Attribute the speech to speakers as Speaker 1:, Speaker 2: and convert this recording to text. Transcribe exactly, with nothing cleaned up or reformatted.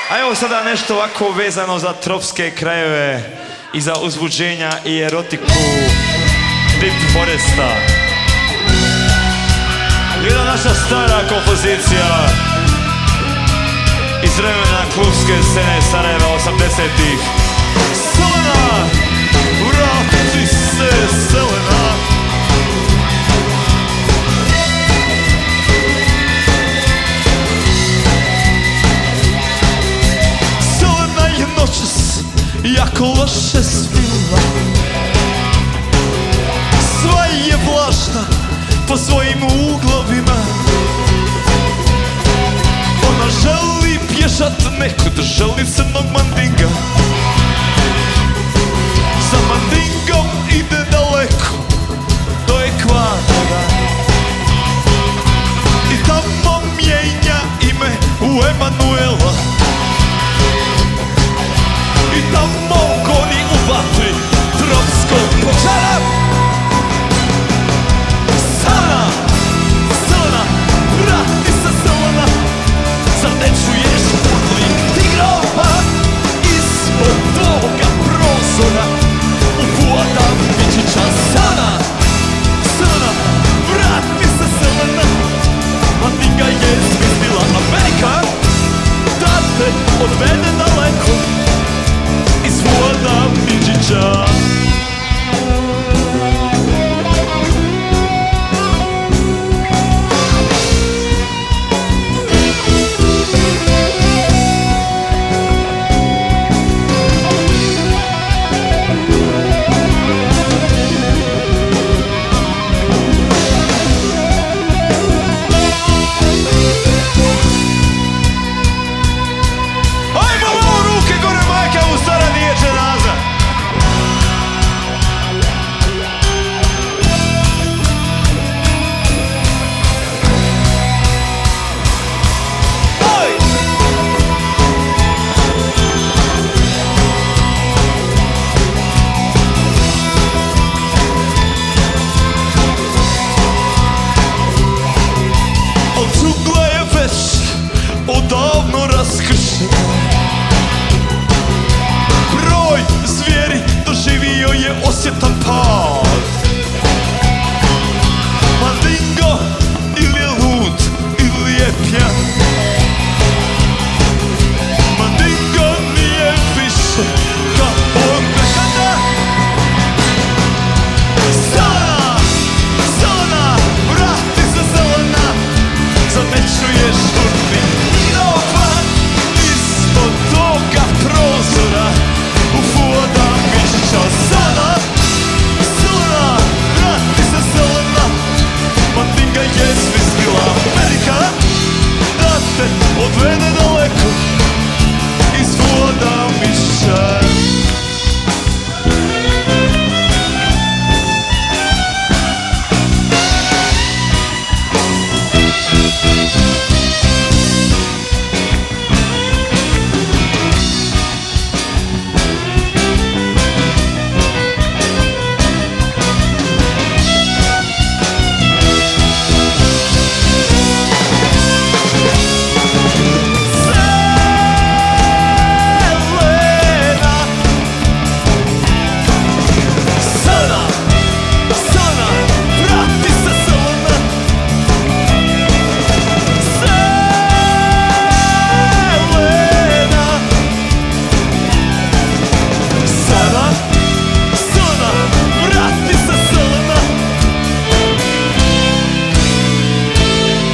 Speaker 1: A evo sada nešto ovako vezano za tropske krajeve i za uzbuđenja i erotiku Deep Foresta. Jedna naša stara kompozicija iz vremena klubske scene Sarajeva osamdesetih. Selena, vrati se Selena. Selena je noćas jako loše svila, sva je vlašna po svojim uglovima. Ona želi pješat nekud, želi crnog mandinga. Za mandingom ide daleko do ekvatora i tamo mijenja ime u Emanuela. I tamo goni u vatri tropskog požara. Selena, Selena, vrati se Selena. Zar ne čuješ takvih tigrova ispod tvoga prozora u voda Mičića? Selena, Selena, vrati se Selena. Mandinga je smislila Amerika da te odvede daleko iz voda Mičića.